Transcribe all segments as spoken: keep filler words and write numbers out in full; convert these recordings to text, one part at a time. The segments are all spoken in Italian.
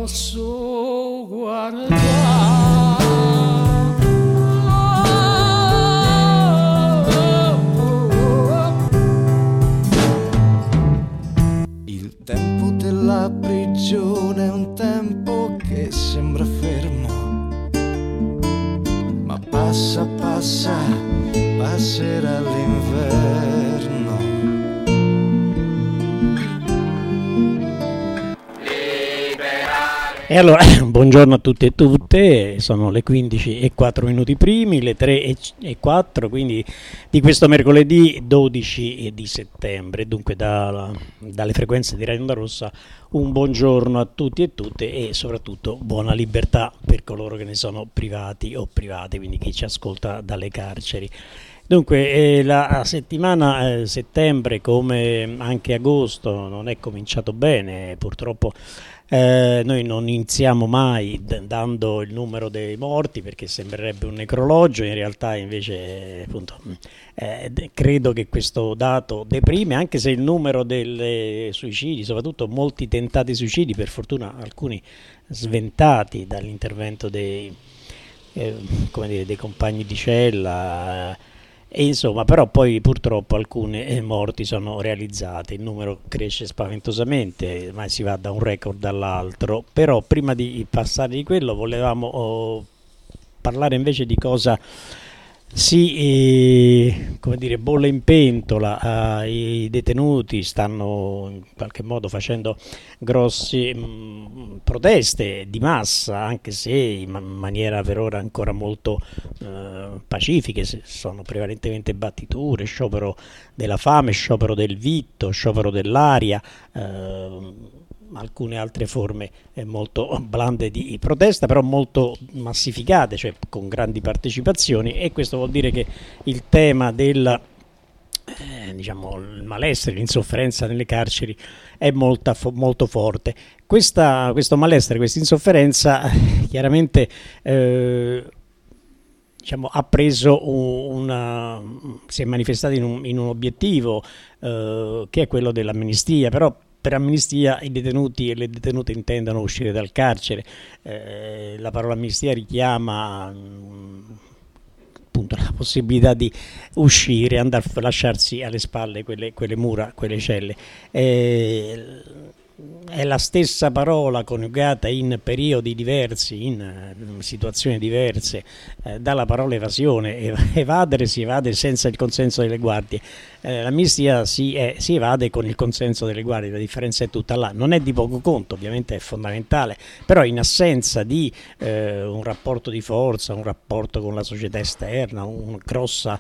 posso guardare. Il tempo della prigione è un tempo che sembra fermo, ma passa, passa, passerà l'inverno. E allora, buongiorno a tutti e tutte, sono le quindici e quattro minuti primi, le tre e quattro, quindi di questo mercoledì dodici di settembre, dunque da, dalle frequenze di Radio Onda Rossa un buongiorno a tutti e tutte e soprattutto buona libertà per coloro che ne sono privati o private, quindi chi ci ascolta dalle carceri. Dunque eh, la settimana eh, settembre, come anche agosto, non è cominciato bene, purtroppo. Eh, noi non iniziamo mai d- dando il numero dei morti perché sembrerebbe un necrologio, in realtà invece eh, appunto, eh, d- credo che questo dato deprime, anche se il numero dei suicidi, soprattutto molti tentati suicidi, per fortuna alcuni sventati dall'intervento dei, eh, come dire, dei compagni di cella, eh, e insomma, però poi purtroppo alcune morti sono realizzate, il numero cresce spaventosamente, ma si va da un record all'altro. Però prima di passare di quello volevamo oh, parlare invece di cosa si eh, come dire, bolle in pentola. Eh, i detenuti stanno in qualche modo facendo grosse mh, proteste di massa, anche se in maniera per ora ancora molto eh, pacifiche, sono prevalentemente battiture, sciopero della fame, sciopero del vitto, sciopero dell'aria, eh, alcune altre forme eh, molto blande di protesta, però molto massificate, cioè con grandi partecipazioni, e questo vuol dire che il tema del eh, diciamo il malessere, l'insofferenza nelle carceri è molta, fo- molto forte. Questa, questo malessere, questa insofferenza chiaramente eh, diciamo, ha preso una, si è manifestato in un, in un obiettivo eh, che è quello dell'amnistia, però per amnistia i detenuti e le detenute intendono uscire dal carcere. Eh, la parola amnistia richiama mh, appunto la possibilità di uscire, andare a lasciarsi alle spalle quelle, quelle mura, quelle celle. Eh, è la stessa parola coniugata in periodi diversi, in uh, situazioni diverse, eh, dalla parola evasione. Evadere si evade senza il consenso delle guardie, eh, l'amnistia si, è, si evade con il consenso delle guardie, la differenza è tutta là. Non è di poco conto, ovviamente è fondamentale, però in assenza di eh, un rapporto di forza, un rapporto con la società esterna, una grossa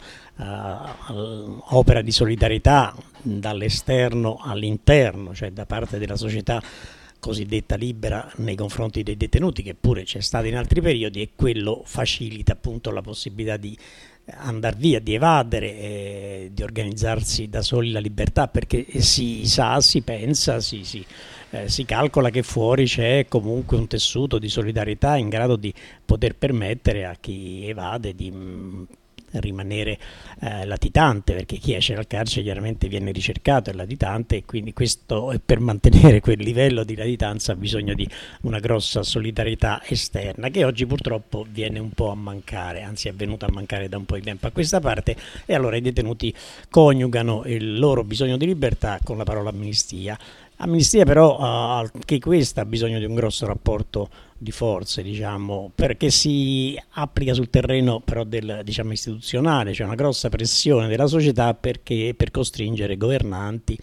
uh, opera di solidarietà dall'esterno all'interno, cioè da parte della società cosiddetta libera nei confronti dei detenuti, che pure c'è stato in altri periodi, e quello facilita appunto la possibilità di andare via, di evadere, eh, di organizzarsi da soli la libertà, perché si sa, si pensa, si, si, eh, si calcola che fuori c'è comunque un tessuto di solidarietà in grado di poter permettere a chi evade di mh, rimanere eh, latitante, perché chi esce dal carcere chiaramente viene ricercato, è latitante, e quindi questo, per mantenere quel livello di latitanza ha bisogno di una grossa solidarietà esterna, che oggi purtroppo viene un po' a mancare, anzi è venuta a mancare da un po' di tempo a questa parte. E allora i detenuti coniugano il loro bisogno di libertà con la parola amnistia. Amnistia però anche questa ha bisogno di un grosso rapporto di forze, diciamo, perché si applica sul terreno però del, diciamo, istituzionale, c'è cioè una grossa pressione della società perché, per costringere governanti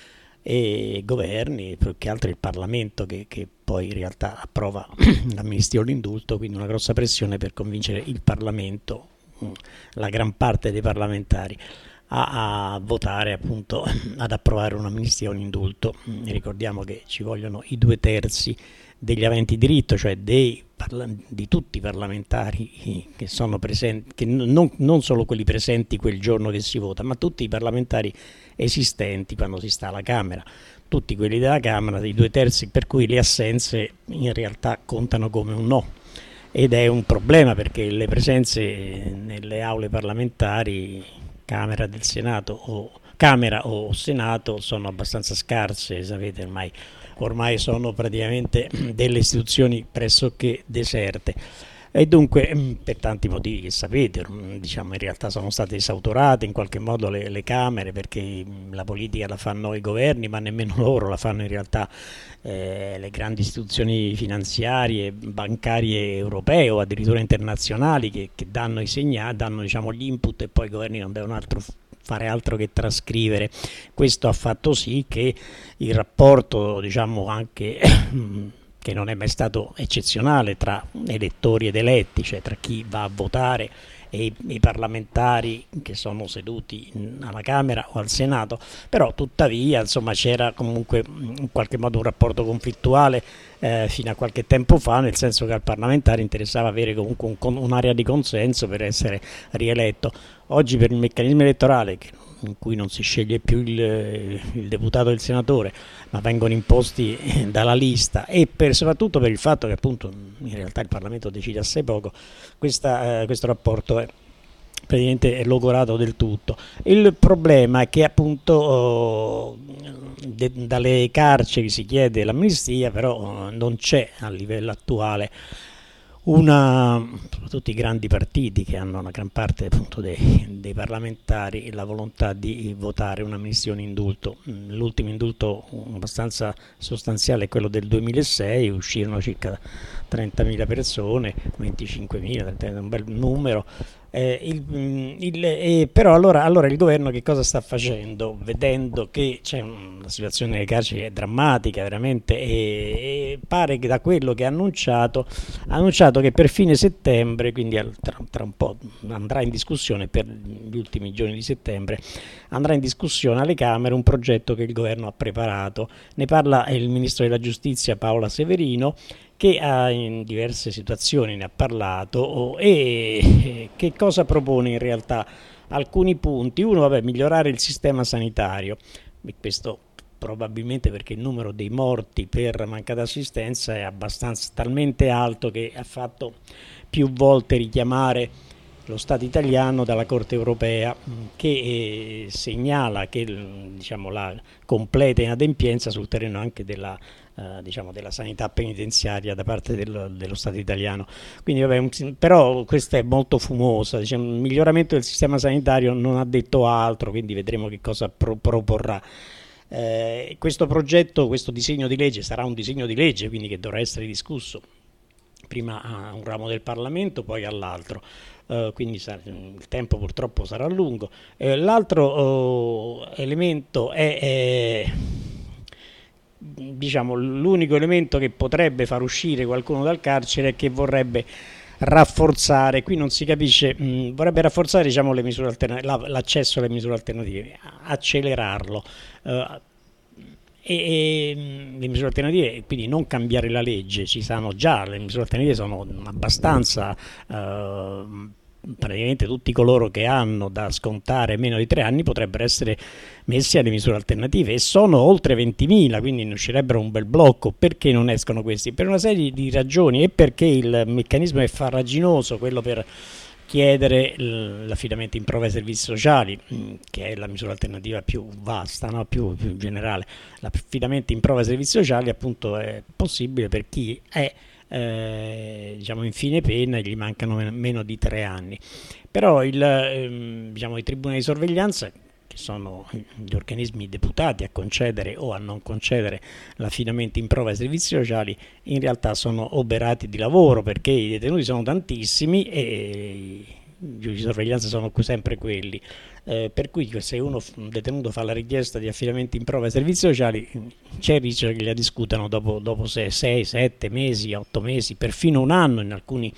e governi, più che altro il Parlamento che, che poi in realtà approva l'amnistia o l'indulto, quindi una grossa pressione per convincere il Parlamento, la gran parte dei parlamentari, A, a votare, appunto, ad approvare un'amnistia o un indulto. Ricordiamo che ci vogliono i due terzi degli aventi diritto, cioè dei, di tutti i parlamentari che sono presenti, che non, non solo quelli presenti quel giorno che si vota, ma tutti i parlamentari esistenti quando si sta alla Camera, tutti quelli della Camera, dei due terzi, per cui le assenze in realtà contano come un no. Ed è un problema perché le presenze nelle aule parlamentari, Camera del Senato o Camera o Senato, sono abbastanza scarse, sapete ormai ormai sono praticamente delle istituzioni pressoché deserte. E dunque, per tanti motivi che sapete, diciamo, in realtà sono state esautorate in qualche modo le, le Camere, perché la politica la fanno i governi, ma nemmeno loro la fanno in realtà eh, le grandi istituzioni finanziarie, bancarie europee o addirittura internazionali che, che danno i segnali, danno, diciamo, gli input, e poi i governi non devono altro fare altro che trascrivere. Questo ha fatto sì che il rapporto, diciamo, anche che non è mai stato eccezionale tra elettori ed eletti, cioè tra chi va a votare e i, i parlamentari che sono seduti alla Camera o al Senato, però tuttavia, insomma, c'era comunque in qualche modo un rapporto conflittuale eh, fino a qualche tempo fa, nel senso che al parlamentare interessava avere comunque un, un'area di consenso per essere rieletto. Oggi, per il meccanismo elettorale, che in cui non si sceglie più il, il deputato e il senatore, ma vengono imposti dalla lista, e per, soprattutto per il fatto che appunto in realtà il Parlamento decide assai poco, questa, eh, questo rapporto è praticamente è logorato del tutto. Il problema è che appunto oh, de, dalle carceri si chiede l'amnistia, però oh, non c'è a livello attuale una, soprattutto i grandi partiti che hanno una gran parte appunto dei, dei parlamentari, la volontà di votare un'amnistia, un indulto. L'ultimo indulto abbastanza sostanziale è quello del duemilasei, uscirono circa trentamila persone, venticinquemila, un bel numero. Eh, il, il, eh, però allora, allora il governo che cosa sta facendo? Vedendo che c'è una situazione nelle carceri è drammatica veramente, e, e pare che da quello che ha annunciato ha annunciato che per fine settembre, quindi tra, tra un po' andrà in discussione, per gli ultimi giorni di settembre andrà in discussione alle Camere un progetto che il governo ha preparato. Ne parla il ministro della giustizia Paola Severino, che ha in diverse situazioni ne ha parlato, e che cosa propone in realtà? Alcuni punti. Uno, vabbè, migliorare il sistema sanitario, e questo probabilmente perché il numero dei morti per mancata assistenza è abbastanza talmente alto che ha fatto più volte richiamare lo Stato italiano dalla Corte europea, che eh, segnala che, diciamo, la completa inadempienza sul terreno anche della Uh, diciamo della sanità penitenziaria da parte del, dello Stato italiano. Quindi vabbè, però questa è molto fumosa, diciamo, il miglioramento del sistema sanitario non ha detto altro, quindi vedremo che cosa pro- proporrà. Eh, questo progetto, questo disegno di legge sarà un disegno di legge, quindi che dovrà essere discusso prima a un ramo del Parlamento, poi all'altro. Uh, quindi sarà, il tempo purtroppo sarà lungo. Eh, l'altro uh, elemento è, è diciamo, l'unico elemento che potrebbe far uscire qualcuno dal carcere è che vorrebbe rafforzare, qui non si capisce, mh, vorrebbe rafforzare, diciamo, le misure alternative, la, l'accesso alle misure alternative, accelerarlo, uh, e, e le misure alternative, quindi non cambiare la legge, ci sono già, le misure alternative sono abbastanza uh, praticamente tutti coloro che hanno da scontare meno di tre anni potrebbero essere messi alle misure alternative, e sono oltre ventimila, quindi ne uscirebbero un bel blocco. Perché non escono questi? Per una serie di ragioni, e perché il meccanismo è farraginoso, quello per chiedere l'affidamento in prova ai servizi sociali, che è la misura alternativa più vasta, no? più, più generale. L'affidamento in prova ai servizi sociali appunto è possibile per chi è Eh, diciamo in fine pena e gli mancano meno di tre anni. Però il, ehm, diciamo, i tribunali di sorveglianza, che sono gli organismi deputati a concedere o a non concedere l'affidamento in prova ai servizi sociali, in realtà sono oberati di lavoro, perché i detenuti sono tantissimi e i giudici di sorveglianza sono sempre quelli. Eh, per cui se uno un detenuto fa la richiesta di affidamento in prova ai servizi sociali, c'è il rischio che la discutano dopo, dopo sei, sette mesi, otto mesi, perfino un anno in alcuni,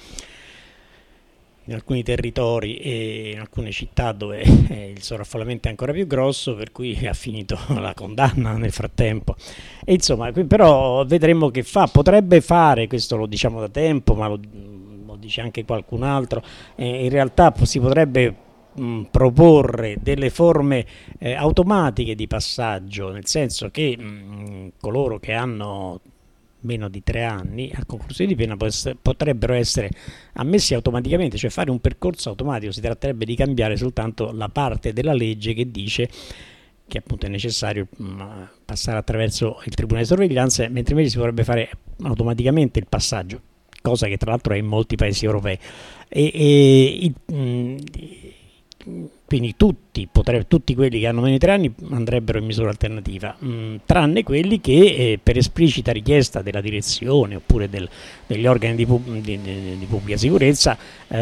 in alcuni territori e in alcune città dove eh, il sovraffollamento è ancora più grosso, per cui ha finito la condanna nel frattempo. E insomma, però vedremo che fa, potrebbe fare, questo lo diciamo da tempo, ma lo, lo dice anche qualcun altro, eh, in realtà si potrebbe Mh, proporre delle forme eh, automatiche di passaggio, nel senso che mh, coloro che hanno meno di tre anni a conclusione di pena potrebbero essere ammessi automaticamente, cioè fare un percorso automatico. Si tratterebbe di cambiare soltanto la parte della legge che dice che appunto è necessario mh, passare attraverso il tribunale di sorveglianza, mentre invece si potrebbe fare automaticamente il passaggio, cosa che tra l'altro è in molti paesi europei. E, e i, mh, quindi tutti, potrebbe, tutti quelli che hanno meno di tre anni andrebbero in misura alternativa, mh, tranne quelli che eh, per esplicita richiesta della direzione oppure del, degli organi di, pub, di, di, di pubblica sicurezza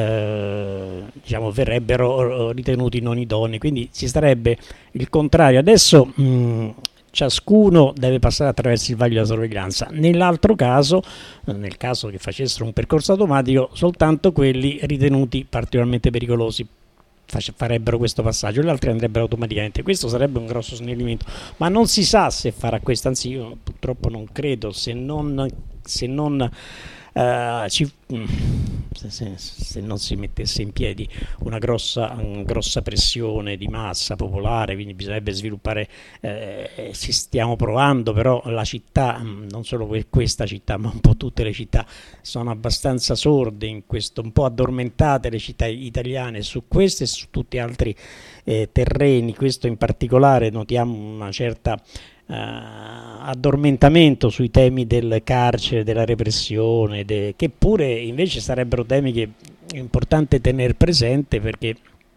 eh, diciamo, verrebbero ritenuti non idonei, quindi ci sarebbe il contrario. Adesso mh, ciascuno deve passare attraverso il vaglio della sorveglianza, nell'altro caso, nel caso che facessero un percorso automatico, soltanto quelli ritenuti particolarmente pericolosi farebbero questo passaggio, gli altri andrebbero automaticamente. Questo sarebbe un grosso snellimento, ma non si sa se farà questo, anzi io purtroppo non credo, se non, se non Uh, ci, se, se, se non si mettesse in piedi una grossa, una grossa pressione di massa popolare, quindi bisognerebbe sviluppare, eh, ci stiamo provando, però la città, non solo questa città ma un po' tutte le città sono abbastanza sorde in questo, un po' addormentate le città italiane su questo e su tutti gli altri eh, terreni. Questo in particolare notiamo una certa Uh, addormentamento sui temi del carcere, della repressione, de, che pure invece sarebbero temi che è importante tenere presente, perché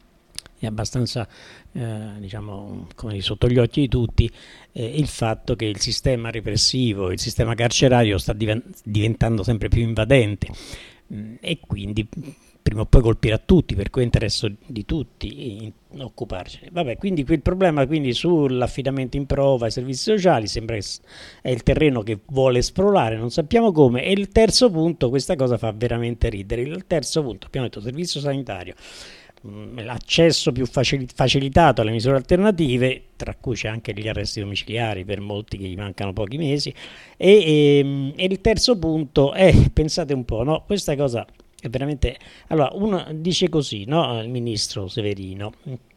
è abbastanza eh, diciamo come sotto gli occhi di tutti eh, il fatto che il sistema repressivo, il sistema carcerario sta diven- diventando sempre più invadente mh, e quindi prima o poi colpirà tutti, per cui è interesse di tutti occuparcene. Vabbè, quindi il problema quindi sull'affidamento in prova ai servizi sociali sembra che è il terreno che vuole esplorare, non sappiamo come. E il terzo punto, questa cosa fa veramente ridere, il terzo punto, abbiamo detto servizio sanitario, l'accesso più facil- facilitato alle misure alternative, tra cui c'è anche gli arresti domiciliari per molti che gli mancano pochi mesi, e, e, e il terzo punto è, pensate un po', no? Questa cosa è veramente, allora uno dice così, no? Il ministro Severino,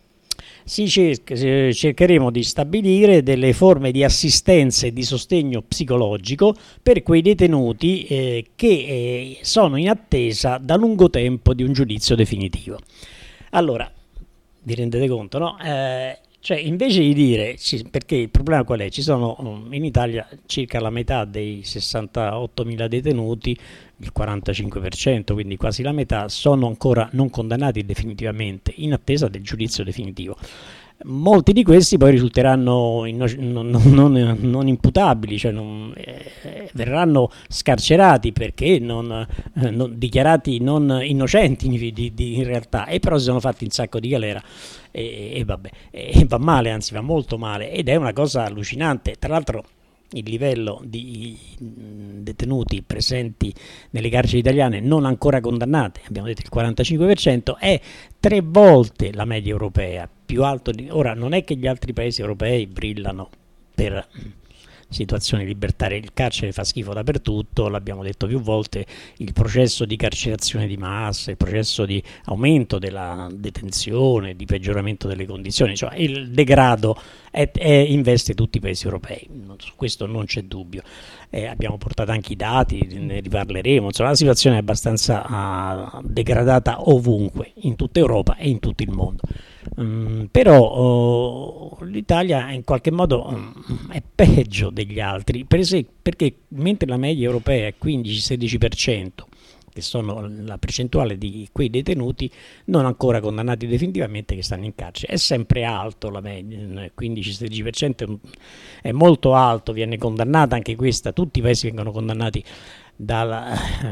si cerca, cercheremo di stabilire delle forme di assistenza e di sostegno psicologico per quei detenuti eh, che eh, sono in attesa da lungo tempo di un giudizio definitivo. Allora, vi rendete conto, no? Eh, cioè, invece di dire, perché il problema qual è? Ci sono in Italia circa la metà dei sessantottomila detenuti, il quarantacinque per cento, quindi quasi la metà, sono ancora non condannati definitivamente, in attesa del giudizio definitivo. Molti di questi poi risulteranno inno- non, non, non imputabili, cioè non, eh, verranno scarcerati perché non, eh, non, dichiarati non innocenti di, di, in realtà, e però si sono fatti un sacco di galera e, e vabbè, e va male, anzi va molto male, ed è una cosa allucinante. Tra l'altro il livello di detenuti presenti nelle carceri italiane non ancora condannate, abbiamo detto il quarantacinque per cento, è tre volte la media europea, più alto di... Ora non è che gli altri paesi europei brillano per situazioni libertarie, il carcere fa schifo dappertutto, l'abbiamo detto più volte, il processo di carcerazione di massa, il processo di aumento della detenzione, di peggioramento delle condizioni, cioè il degrado è, è, investe tutti i paesi europei, su questo non c'è dubbio. Eh, abbiamo portato anche i dati, ne riparleremo, insomma la situazione è abbastanza uh, degradata ovunque, in tutta Europa e in tutto il mondo. Um, però oh, l'Italia in qualche modo um, è peggio degli altri, per esempio, perché mentre la media europea è quindici sedici per cento, che sono la percentuale di quei detenuti non ancora condannati definitivamente che stanno in carcere, è sempre alto la media, quindici sedici per cento è molto alto, viene condannata anche questa, tutti i paesi vengono condannati dalla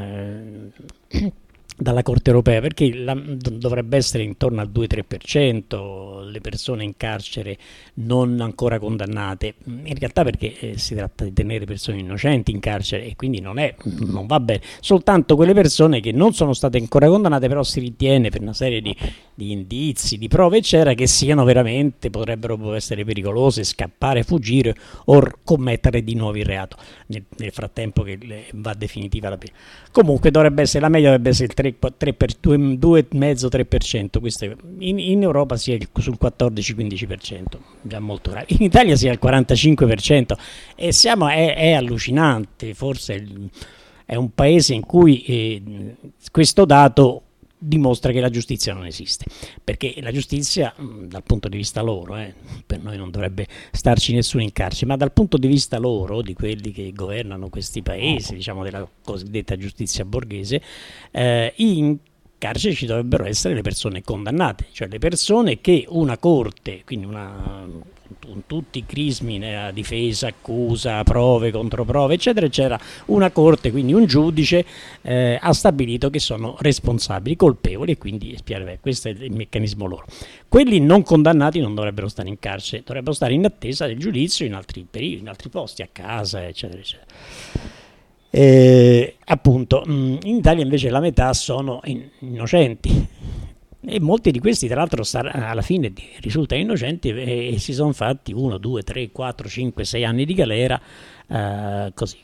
eh, dalla Corte europea, perché la, dovrebbe essere intorno al due tre per cento le persone in carcere non ancora condannate, in realtà perché eh, si tratta di tenere persone innocenti in carcere e quindi non, è, non va bene, soltanto quelle persone che non sono state ancora condannate però si ritiene per una serie di, di indizi, di prove eccetera, che siano veramente, potrebbero essere pericolose, scappare, fuggire o commettere di nuovo il reato nel, nel frattempo che va definitiva la pena. Comunque dovrebbe essere, la media dovrebbe essere il tre per, due virgola cinque tre per cento, questo in, in Europa sia sul quattordici quindici per cento, già molto grave, in Italia sia il quarantacinque per cento e siamo, è, è allucinante, forse è, è un paese in cui eh, questo dato dimostra che la giustizia non esiste, perché la giustizia dal punto di vista loro, eh, per noi non dovrebbe starci nessuno in carcere, ma dal punto di vista loro, di quelli che governano questi paesi, diciamo della cosiddetta giustizia borghese, eh, in carcere ci dovrebbero essere le persone condannate, cioè le persone che una corte, quindi una tutti i crismi, nella difesa, accusa, prove, controprove, eccetera, eccetera, una corte, quindi un giudice, eh, ha stabilito che sono responsabili, colpevoli, e quindi espiare. Questo è il meccanismo loro. Quelli non condannati non dovrebbero stare in carcere, dovrebbero stare in attesa del giudizio in altri periodi, in altri posti, a casa, eccetera, eccetera. Eh, appunto, in Italia invece la metà sono innocenti. E molti di questi tra l'altro alla fine risultano innocenti e, e si sono fatti uno, due, tre, quattro, cinque, sei anni di galera, eh, così.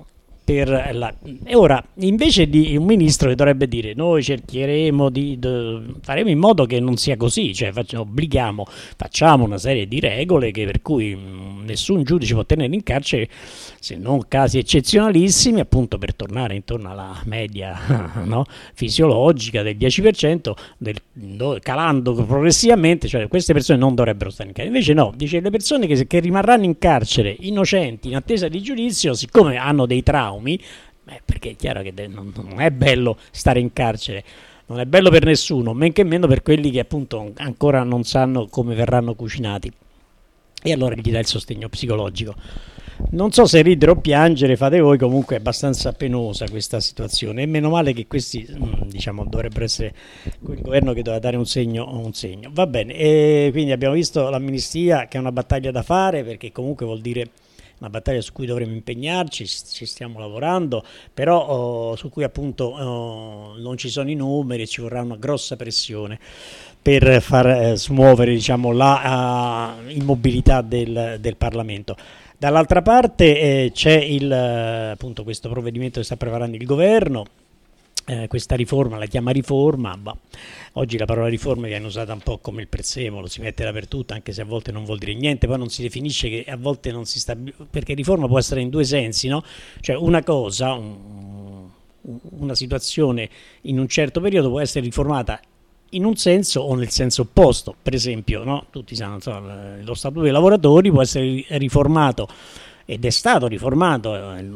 Per la... E ora, invece di un ministro che dovrebbe dire noi cercheremo di, di faremo in modo che non sia così, cioè facciamo, obblighiamo, facciamo una serie di regole che, per cui mh, nessun giudice può tenere in carcere se non casi eccezionalissimi, appunto per tornare intorno alla media no, fisiologica del dieci per cento, del, do, calando progressivamente, cioè queste persone non dovrebbero stare in carcere. Invece no, dice le persone che, che rimarranno in carcere innocenti in attesa di giudizio, siccome hanno dei traumi, Beh, perché è chiaro che non, non è bello stare in carcere, non è bello per nessuno, men che meno per quelli che appunto ancora non sanno come verranno cucinati, e allora gli dà il sostegno psicologico. Non so se ridere o piangere, fate voi, comunque è abbastanza penosa questa situazione, e meno male che questi diciamo dovrebbero essere quel governo che doveva dare un segno, un segno. Va bene, e quindi abbiamo visto l'amnistia, che è una battaglia da fare, perché comunque vuol dire una battaglia su cui dovremo impegnarci, ci stiamo lavorando, però oh, su cui appunto oh, non ci sono i numeri, ci vorrà una grossa pressione per far eh, smuovere diciamo, la uh, immobilità del, del Parlamento. Dall'altra parte eh, c'è il, appunto, questo provvedimento che sta preparando il governo. Eh, questa riforma la chiama riforma, ma oggi la parola riforma viene usata un po' come il prezzemolo, si mette dappertutto, anche se a volte non vuol dire niente, poi non si definisce, che a volte non si sta, perché riforma può essere in due sensi, no? Cioè una cosa, un, una situazione in un certo periodo può essere riformata in un senso o nel senso opposto. Per esempio, no? Tutti sanno, insomma, lo Statuto dei lavoratori può essere riformato, ed è stato riformato,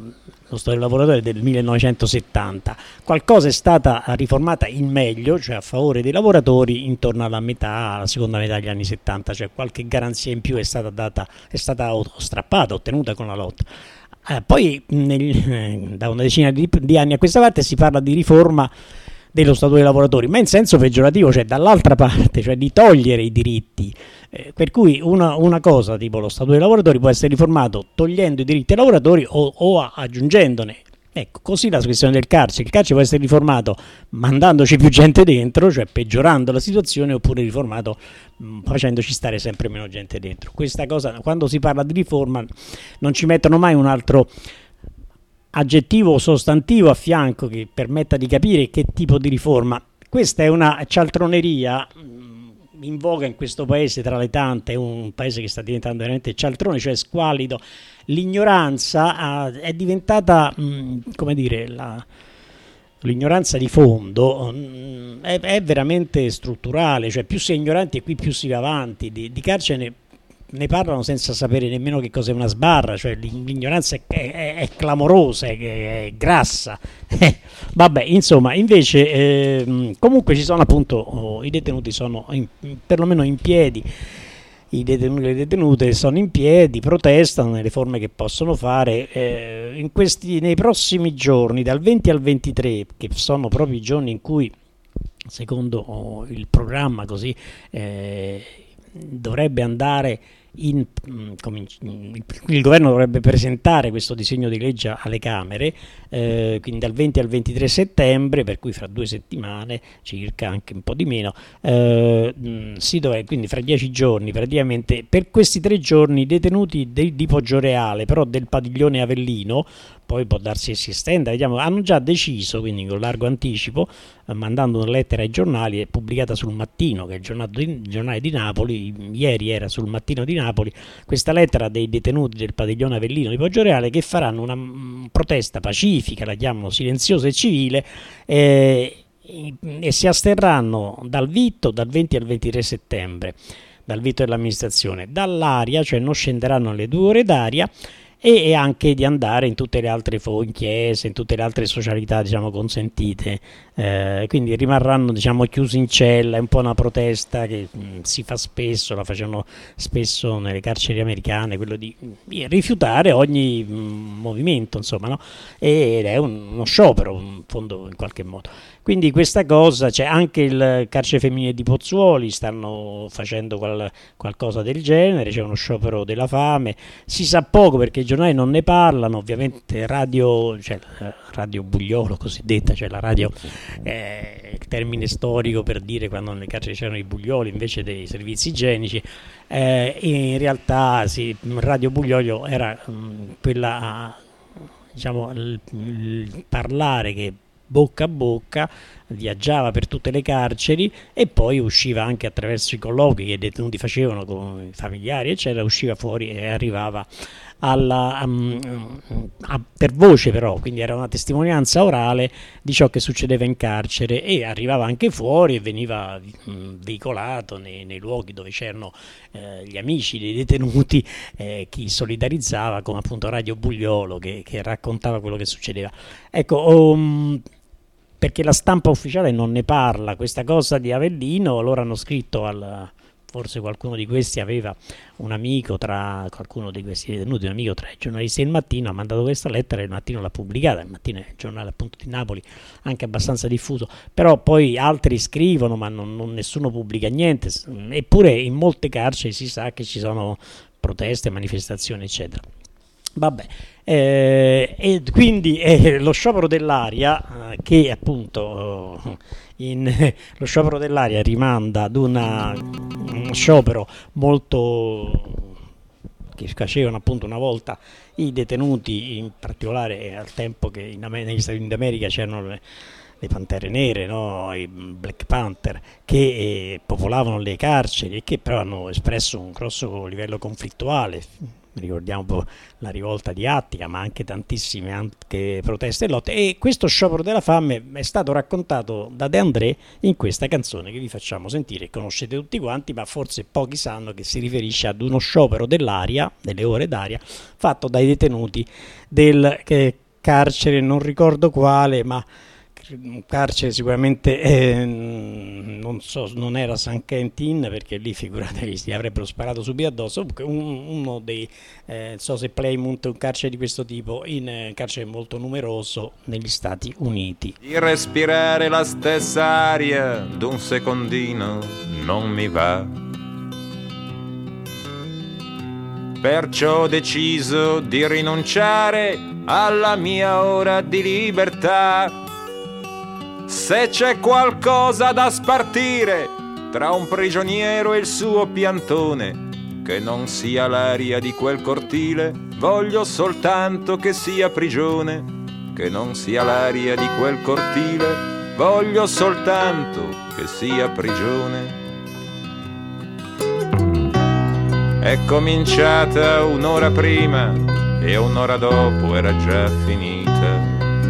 lo Statuto dei lavoratori del millenovecentosettanta, qualcosa è stata riformata in meglio, cioè a favore dei lavoratori, intorno alla metà, alla seconda metà degli anni settanta, cioè qualche garanzia in più è stata data, è stata strappata, ottenuta con la lotta. Eh, poi nel, da una decina di, di anni a questa parte si parla di riforma dello Statuto dei lavoratori, ma in senso peggiorativo, cioè dall'altra parte, cioè di togliere i diritti, eh, per cui una, una cosa tipo lo Statuto dei lavoratori può essere riformato togliendo i diritti ai lavoratori o, o aggiungendone. Ecco, così la questione del carcere, il carcere può essere riformato mandandoci più gente dentro, cioè peggiorando la situazione, oppure riformato mh, facendoci stare sempre meno gente dentro. Questa cosa, quando si parla di riforma, non ci mettono mai un altro aggettivo o sostantivo a fianco che permetta di capire che tipo di riforma. Questa è una cialtroneria in voga in questo paese, tra le tante, è un paese che sta diventando veramente cialtrone, cioè squallido. L'ignoranza uh, è diventata, mh, come dire, la, l'ignoranza di fondo mh, è, è veramente strutturale, cioè più si è ignoranti e qui più si va avanti. Di, di carcere ne ne parlano senza sapere nemmeno che cos'è una sbarra, cioè l'ignoranza è, è, è clamorosa, è, è grassa. Vabbè, insomma, invece eh, comunque ci sono appunto, oh, i detenuti sono in, perlomeno in piedi, i detenuti e le detenute sono in piedi, protestano nelle forme che possono fare. Eh, in questi, nei prossimi giorni, dal venti al ventitré, che sono proprio i giorni in cui, secondo oh, il programma così, eh, dovrebbe andare In, come, il governo dovrebbe presentare questo disegno di legge alle Camere, eh, quindi dal venti al ventitré settembre, per cui fra due settimane circa, anche un po' di meno, eh, si dovrebbe, quindi fra dieci giorni praticamente. Per questi tre giorni i detenuti di, di Poggioreale, però del padiglione Avellino, poi può darsi che si estenda, vediamo, hanno già deciso, quindi con largo anticipo, eh, mandando una lettera ai giornali, è pubblicata sul Mattino, che è il giornale di, il giornale di Napoli, ieri era sul Mattino di Napoli, questa lettera dei detenuti del padiglione Avellino di Poggioreale, che faranno una mh, protesta pacifica, la chiamano silenziosa e civile, eh, e si asterranno dal vitto dal venti al ventitré settembre, dal vitto dell'amministrazione, dall'aria, cioè non scenderanno alle due ore d'aria, e anche di andare in tutte le altre chiese, in tutte le altre socialità, diciamo, consentite, eh, quindi rimarranno, diciamo, chiusi in cella. È un po' una protesta che mh, si fa spesso, la facevano spesso nelle carceri americane, quello di, di rifiutare ogni mh, movimento, insomma, no? Ed è un, uno sciopero, in fondo, in qualche modo. Quindi questa cosa, c'è anche il carcere femminile di Pozzuoli, stanno facendo qual, qualcosa del genere, c'è uno sciopero della fame, si sa poco perché i giornali non ne parlano, ovviamente radio, cioè radio Bugliolo cosiddetta, cioè la radio, eh, il termine storico per dire quando nelle carceri c'erano i buglioli invece dei servizi igienici, eh, in realtà sì, Radio Bugliolo era mh, quella, diciamo, il, il parlare che bocca a bocca viaggiava per tutte le carceri e poi usciva anche attraverso i colloqui che i detenuti facevano con i familiari eccetera, usciva fuori e arrivava alla, um, a, per voce, però, quindi era una testimonianza orale di ciò che succedeva in carcere, e arrivava anche fuori e veniva um, veicolato nei, nei luoghi dove c'erano eh, gli amici dei detenuti, eh, chi solidarizzava, come appunto Radio Bugliolo che, che raccontava quello che succedeva. Ecco, um, perché la stampa ufficiale non ne parla, questa cosa di Avellino, loro hanno scritto al, forse qualcuno di questi aveva un amico tra, qualcuno di questi detenuti, un amico tra i giornalisti del Mattino, ha mandato questa lettera e il Mattino l'ha pubblicata, il Mattino è il giornale appunto di Napoli, anche abbastanza diffuso, però poi altri scrivono ma non, non nessuno pubblica niente, eppure in molte carceri si sa che ci sono proteste, manifestazioni eccetera. Vabbè, eh, e quindi eh, lo sciopero dell'aria, eh, che appunto in, eh, lo sciopero dell'aria rimanda ad una, uno sciopero molto che facevano appunto una volta i detenuti, in particolare al tempo che in, negli Stati Uniti d'America c'erano le, le Pantere Nere, no? I Black Panther, che eh, popolavano le carceri e che però hanno espresso un grosso livello conflittuale. Ricordiamo un po' la rivolta di Attica, ma anche tantissime anche proteste e lotte, e questo sciopero della fame è stato raccontato da De André in questa canzone che vi facciamo sentire, conoscete tutti quanti, ma forse pochi sanno che si riferisce ad uno sciopero dell'aria, delle ore d'aria, fatto dai detenuti del eh, carcere, non ricordo quale, ma un carcere sicuramente eh, non so, non era San Quentin, perché lì figuratevi gli avrebbero sparato subito addosso. Un, uno dei eh, non so se Plymouth è un carcere di questo tipo, in eh, carcere molto numeroso negli Stati Uniti. Di respirare la stessa aria d'un secondino non mi va, perciò ho deciso di rinunciare alla mia ora di libertà. Se c'è qualcosa da spartire tra un prigioniero e il suo piantone, che non sia l'aria di quel cortile, voglio soltanto che sia prigione. Che non sia l'aria di quel cortile, voglio soltanto che sia prigione. È cominciata un'ora prima e un'ora dopo era già finita.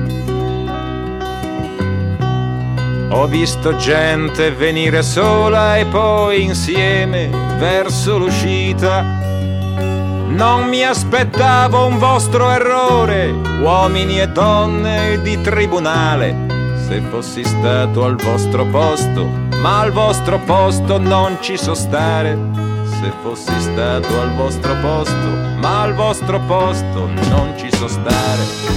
Ho visto gente venire sola e poi insieme verso l'uscita. Non mi aspettavo un vostro errore, uomini e donne di tribunale. Se fossi stato al vostro posto, ma al vostro posto non ci so stare. Se fossi stato al vostro posto, ma al vostro posto non ci so stare.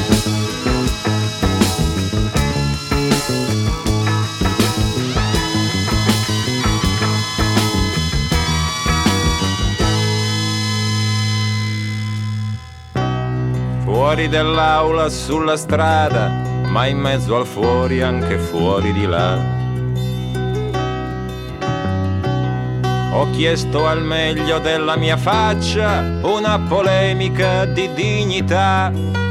Fuori dell'aula, sulla strada, ma in mezzo al fuori, anche fuori di là. Ho chiesto al meglio della mia faccia una polemica di dignità.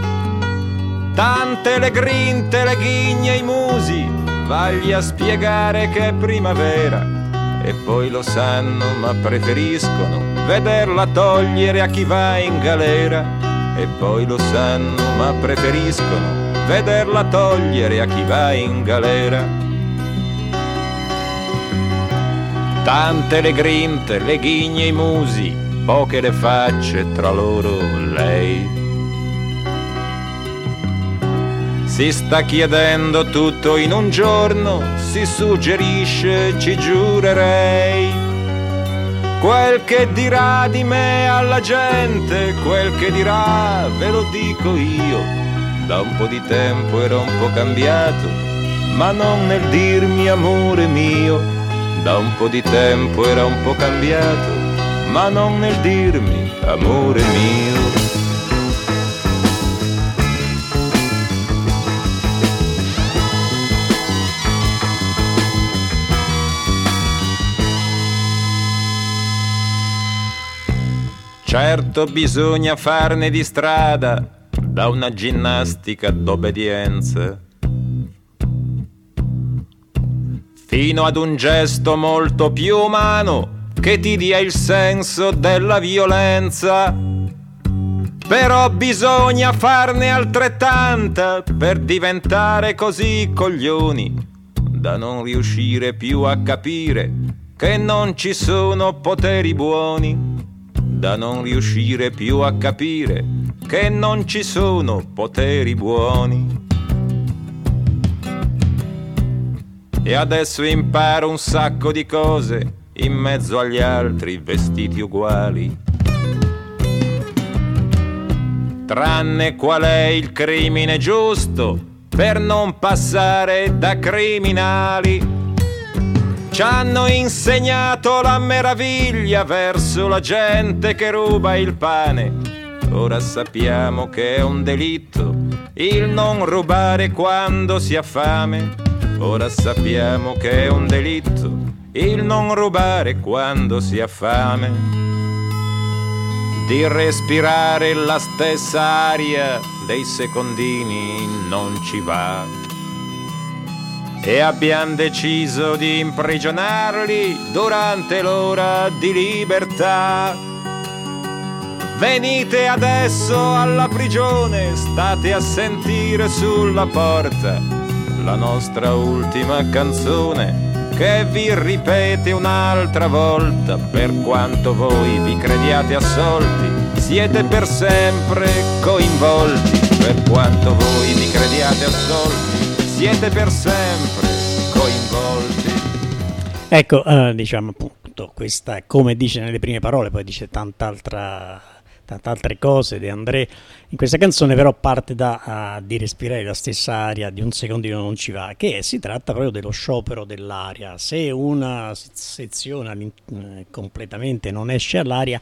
Tante le grinte, le ghigne, i musi, vagli a spiegare che è primavera. E poi lo sanno, ma preferiscono vederla togliere a chi va in galera. E poi lo sanno, ma preferiscono vederla togliere a chi va in galera. tante le grinte, le ghigne, i musi, poche le facce, tra loro lei. Si sta chiedendo tutto in un giorno, si suggerisce, ci giurerei. Quel che dirà di me alla gente, quel che dirà ve lo dico io. Da un po' di tempo ero un po' cambiato, ma non nel dirmi amore mio. Da un po' di tempo era un po' cambiato, ma non nel dirmi amore mio. Certo bisogna farne di strada, da una ginnastica d'obbedienza fino ad un gesto molto più umano che ti dia il senso della violenza. Però bisogna farne altrettanta per diventare così coglioni da non riuscire più a capire che non ci sono poteri buoni. Da non riuscire più a capire che non ci sono poteri buoni. E adesso imparo un sacco di cose in mezzo agli altri vestiti uguali. Tranne qual è il crimine giusto per non passare da criminali. Ci hanno insegnato la meraviglia verso la gente che ruba il pane. Ora sappiamo che è un delitto il non rubare quando si ha fame. Ora sappiamo che è un delitto il non rubare quando si ha fame. Di respirare la stessa aria dei secondini non ci va. E abbiamo deciso di imprigionarli durante l'ora di libertà. Venite adesso alla prigione, state a sentire sulla porta la nostra ultima canzone che vi ripete un'altra volta. Per quanto voi vi crediate assolti, siete per sempre coinvolti. Per quanto voi vi crediate assolti, siete per sempre coinvolti. Ecco, eh, diciamo appunto, questa, come dice nelle prime parole, poi dice tant'altra, tante altre cose De André in questa canzone, però parte da uh, di respirare la stessa aria di un secondino non ci va, che si tratta proprio dello sciopero dell'aria. Se una sezione eh, completamente non esce all'aria,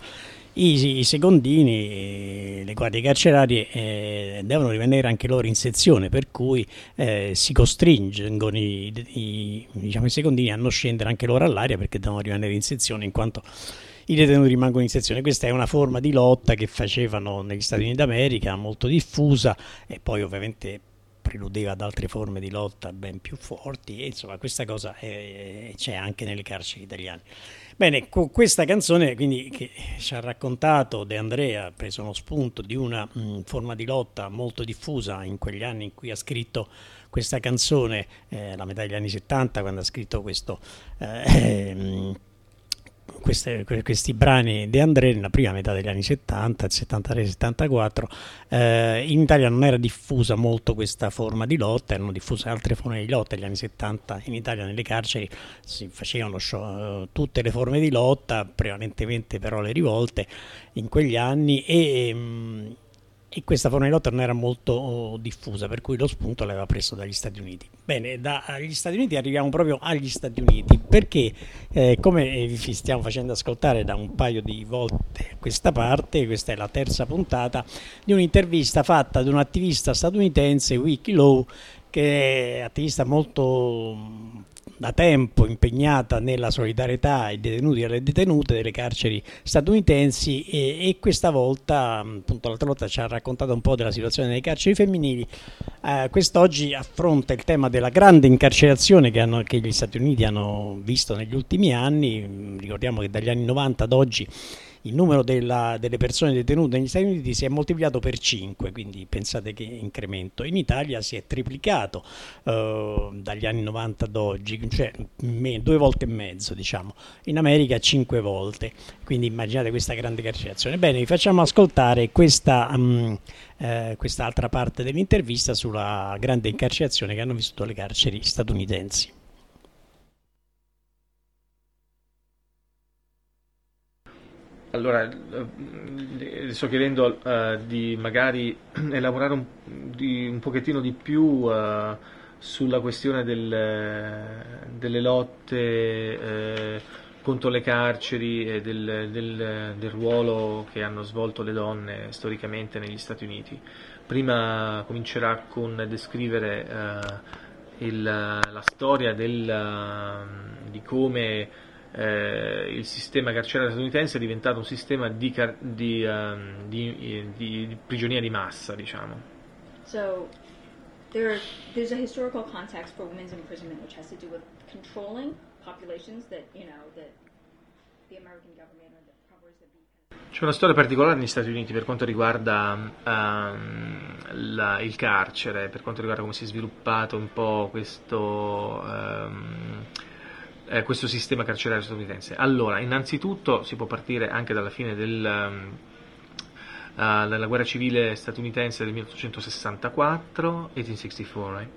I, i secondini, le guardie carcerarie eh, devono rimanere anche loro in sezione, per cui eh, si costringono i, i, diciamo, i secondini a non scendere anche loro all'aria perché devono rimanere in sezione in quanto i detenuti rimangono in sezione. Questa è una forma di lotta che facevano negli Stati Uniti d'America, molto diffusa, e poi ovviamente preludeva ad altre forme di lotta ben più forti, e insomma questa cosa è, c'è anche nelle carceri italiane. Bene, con questa canzone quindi che ci ha raccontato De André, ha preso uno spunto di una mh, forma di lotta molto diffusa in quegli anni in cui ha scritto questa canzone, eh, la metà degli anni settanta, quando ha scritto questo eh, mh, Queste, questi brani De André nella prima metà degli anni settanta, settantatré settantaquattro. Eh, in Italia non era diffusa molto questa forma di lotta, erano diffuse altre forme di lotta. Negli anni settanta in Italia nelle carceri si facevano show, tutte le forme di lotta, prevalentemente però le rivolte in quegli anni, e, mh, e questa forma di lotta non era molto diffusa, per cui lo spunto l'aveva preso dagli Stati Uniti. Bene, dagli Stati Uniti arriviamo proprio agli Stati Uniti, perché eh, come vi stiamo facendo ascoltare da un paio di volte a questa parte, questa è la terza puntata di un'intervista fatta ad un attivista statunitense, Vicky Lau, che è attivista molto da tempo impegnata nella solidarietà ai detenuti e alle detenute delle carceri statunitensi, e, e questa volta, appunto l'altra volta ci ha raccontato un po' della situazione nelle carceri femminili. Eh, quest'oggi affronta il tema della grande incarcerazione che, hanno, che gli Stati Uniti hanno visto negli ultimi anni. Ricordiamo che dagli anni novanta ad oggi il numero della, delle persone detenute negli Stati Uniti si è moltiplicato per cinque, quindi pensate che incremento. In Italia si è triplicato eh, dagli anni novanta ad oggi, cioè me, due volte e mezzo, diciamo. In America cinque volte, quindi immaginate questa grande carcerazione. Bene, vi facciamo ascoltare questa, um, eh, quest'altra parte dell'intervista sulla grande incarcerazione che hanno vissuto le carceri statunitensi. Allora, sto chiedendo uh, di magari elaborare un, di, un pochettino di più uh, sulla questione del, delle lotte eh, contro le carceri e del, del, del ruolo che hanno svolto le donne storicamente negli Stati Uniti. Prima comincerà con descrivere uh, il, la storia del, uh, di come Eh, il sistema carcerario statunitense è diventato un sistema di, car- di, um, di, di, di prigionia di massa, diciamo. So there, there's a historical context for women's imprisonment which has to do with controlling populations that, you know, that the American government or the powers that be. C'è una storia particolare negli Stati Uniti per quanto riguarda um, la, il carcere, per quanto riguarda come si è sviluppato un po' questo um, Eh, questo sistema carcerario statunitense. Allora, innanzitutto si può partire anche dalla fine del, um, uh, della guerra civile statunitense del milleottocentosessantaquattro, milleottocentosessantaquattro, right?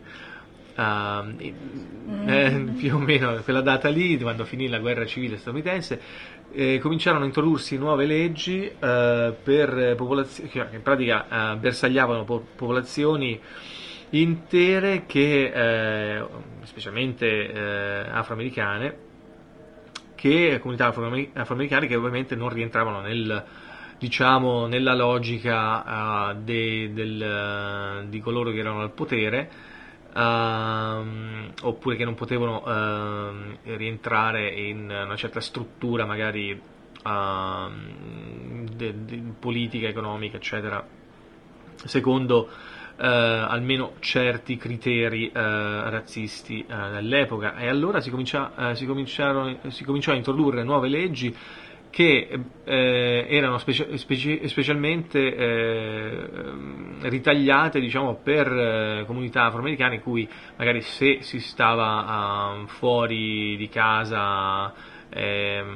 uh, eh, più o meno quella data lì, quando finì la guerra civile statunitense, eh, cominciarono a introdursi nuove leggi uh, per popolazioni che in pratica uh, bersagliavano po- popolazioni intere che, eh, specialmente eh, afroamericane, che comunità afroamericane che ovviamente non rientravano nel, diciamo, nella logica uh, de, del, uh, di coloro che erano al potere, uh, oppure che non potevano uh, rientrare in una certa struttura magari uh, de, de, politica, economica, eccetera, secondo Uh, almeno certi criteri uh, razzisti uh, dell'epoca, e allora si, comincia, uh, si, cominciarono, si cominciò a introdurre nuove leggi che eh, erano speci- speci- specialmente eh, ritagliate, diciamo, per eh, comunità afroamericane in cui magari se si stava uh, fuori di casa eh,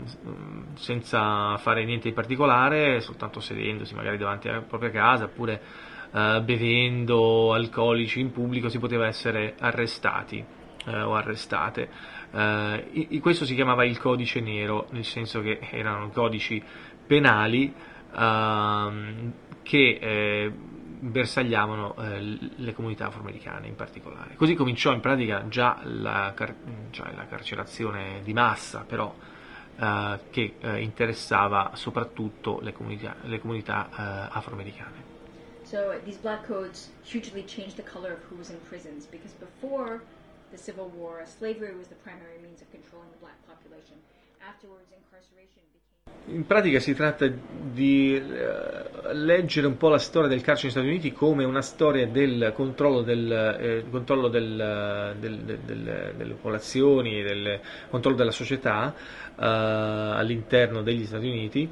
senza fare niente di particolare, soltanto sedendosi magari davanti alla propria casa, oppure Uh, bevendo alcolici in pubblico, si poteva essere arrestati uh, o arrestate. Uh, i, questo si chiamava il codice nero, nel senso che erano codici penali uh, che eh, bersagliavano eh, le comunità afroamericane in particolare. Così cominciò in pratica già la, car- cioè la carcerazione di massa, però uh, che uh, interessava soprattutto le comunità, le comunità uh, afroamericane. So these black codes hugely changed the color of who was in prisons, because before the Civil War, slavery was the primary means of controlling the black population. Afterwards, incarceration became... In pratica si tratta di uh, leggere un po' la storia del carcere negli Stati Uniti come una storia del controllo, del, eh, controllo del, del, del, del, delle popolazioni, del controllo della società uh, all'interno degli Stati Uniti.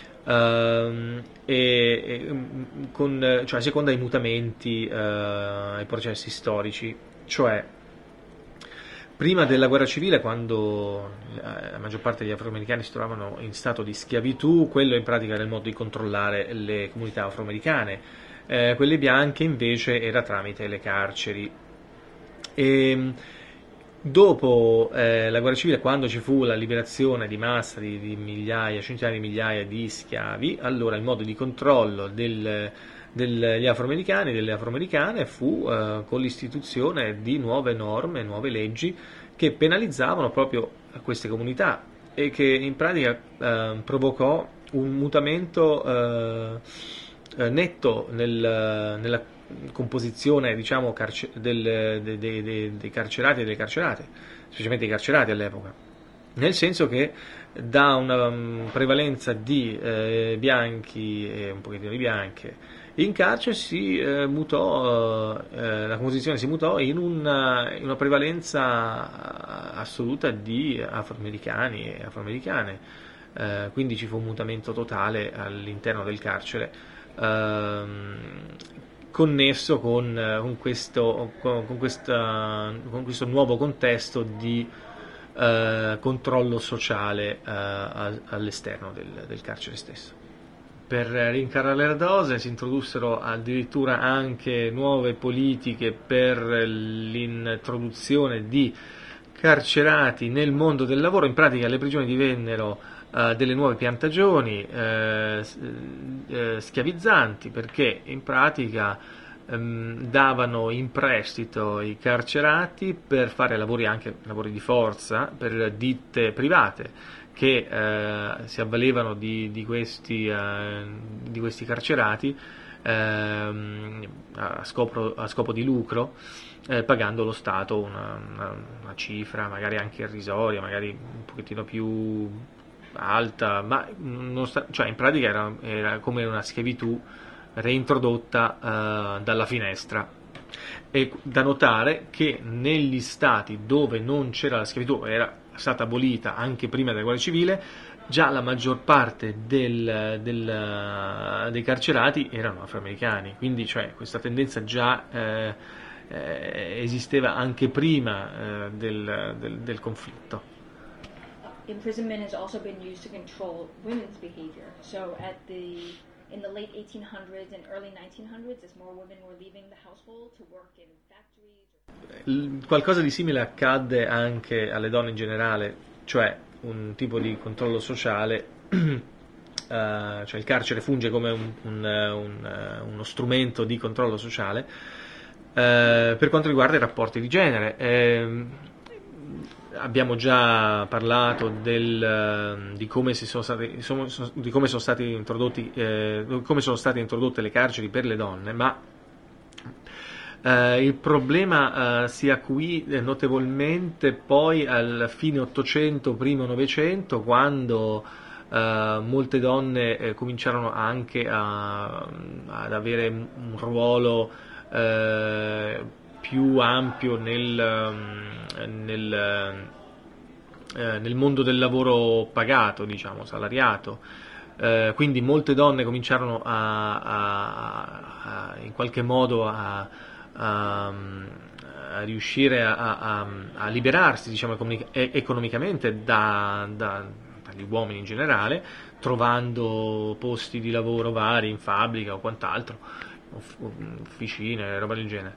Uh, e, e con, cioè a seconda dei mutamenti uh, ai processi storici, cioè prima della guerra civile, quando la maggior parte degli afroamericani si trovavano in stato di schiavitù, quello in pratica era il modo di controllare le comunità afroamericane, eh, quelle bianche invece era tramite le carceri. E dopo eh, la guerra civile, quando ci fu la liberazione di massa di, di migliaia, centinaia di migliaia di schiavi, allora il modo di controllo del, degli afroamericani, delle afroamericane, fu eh, con l'istituzione di nuove norme, nuove leggi che penalizzavano proprio queste comunità e che in pratica eh, provocò un mutamento eh, netto nel, nella composizione, diciamo, carce- del, dei, dei, dei carcerati e delle carcerate, specialmente i carcerati all'epoca, nel senso che da una um, prevalenza di eh, bianchi e un pochettino di bianche in carcere si eh, mutò, eh, la composizione si mutò in una, in una prevalenza assoluta di afroamericani e afroamericane. eh, quindi ci fu un mutamento totale all'interno del carcere, ehm, connesso con, con, questo, con, con, questa, con questo nuovo contesto di eh, controllo sociale eh, all'esterno del, del carcere stesso. Per rincarare la dose si introdussero addirittura anche nuove politiche per l'introduzione di carcerati nel mondo del lavoro. In pratica le prigioni divennero uh, delle nuove piantagioni eh, eh, schiavizzanti, perché in pratica ehm, davano in prestito i carcerati per fare lavori, anche lavori di forza, per ditte private che eh, si avvalevano di, di, questi, eh, di questi carcerati ehm, a, scopo, a scopo di lucro, eh, pagando lo Stato una, una, una cifra magari anche irrisoria, magari un pochettino più alta, ma non sta, cioè in pratica era, era come una schiavitù reintrodotta eh, dalla finestra. E da notare che negli stati dove non c'era la schiavitù, era stata abolita anche prima della guerra civile, già la maggior parte del, del, dei carcerati erano afroamericani, quindi cioè, questa tendenza già eh, eh, esisteva anche prima eh, del, del, del conflitto. Imprisonment has also been used to control women's behavior. So at the in the late eighteen hundreds and early nineteen hundreds, as more women were leaving the household to work in factories. Qualcosa di simile accadde anche alle donne in generale, cioè un tipo di controllo sociale, uh, cioè il carcere funge come un, un, un, uno strumento di controllo sociale uh, per quanto riguarda i rapporti di genere. Eh, abbiamo già parlato del, di come si sono stati, di come sono stati introdotti, eh, come sono state introdotte le carceri per le donne, ma Uh, il problema uh, si acuì notevolmente poi al fine Ottocento, primo Novecento, quando uh, molte donne eh, cominciarono anche a, ad avere un ruolo uh, più ampio nel, um, nel, uh, nel mondo del lavoro pagato, diciamo, salariato. Uh, quindi molte donne cominciarono a, a, a in qualche modo a A, a riuscire a, a, a liberarsi, diciamo, economicamente da, da, dagli uomini in generale, trovando posti di lavoro vari in fabbrica o quant'altro, officine, roba del genere.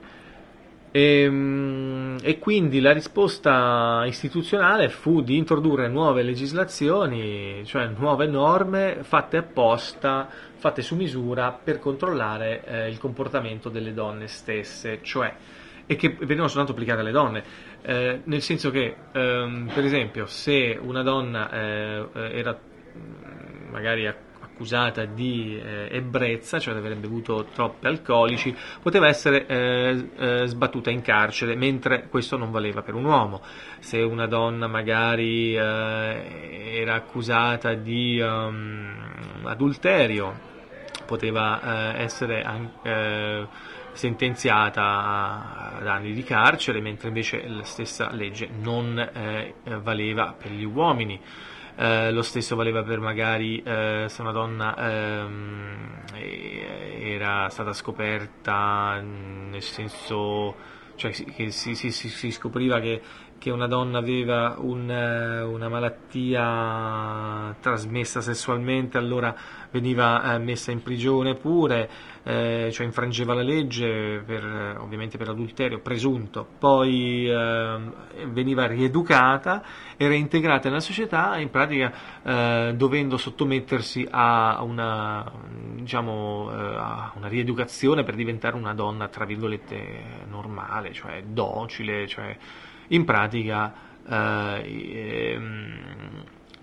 E, e quindi la risposta istituzionale fu di introdurre nuove legislazioni, cioè nuove norme fatte apposta, fatte su misura per controllare eh, il comportamento delle donne stesse, cioè, e che venivano soltanto applicate alle donne, eh, nel senso che, ehm, per esempio, se una donna eh, era magari accusata di eh, ebbrezza, cioè di aver bevuto troppi alcolici, poteva essere eh, eh, sbattuta in carcere, mentre questo non valeva per un uomo. Se una donna magari eh, era accusata di um, adulterio, poteva eh, essere eh, sentenziata ad anni di carcere, mentre invece la stessa legge non eh, valeva per gli uomini. Eh, lo stesso valeva per magari eh, se una donna ehm, era stata scoperta, nel senso, cioè che si, si, si, si scopriva che, che una donna aveva un, una malattia trasmessa sessualmente, allora veniva eh, messa in prigione pure, eh, cioè infrangeva la legge per, ovviamente per adulterio presunto, poi eh, veniva rieducata e reintegrata nella società, in pratica eh, dovendo sottomettersi a una, diciamo, eh, a una rieducazione per diventare una donna tra virgolette normale, cioè docile, cioè in pratica eh, ehm,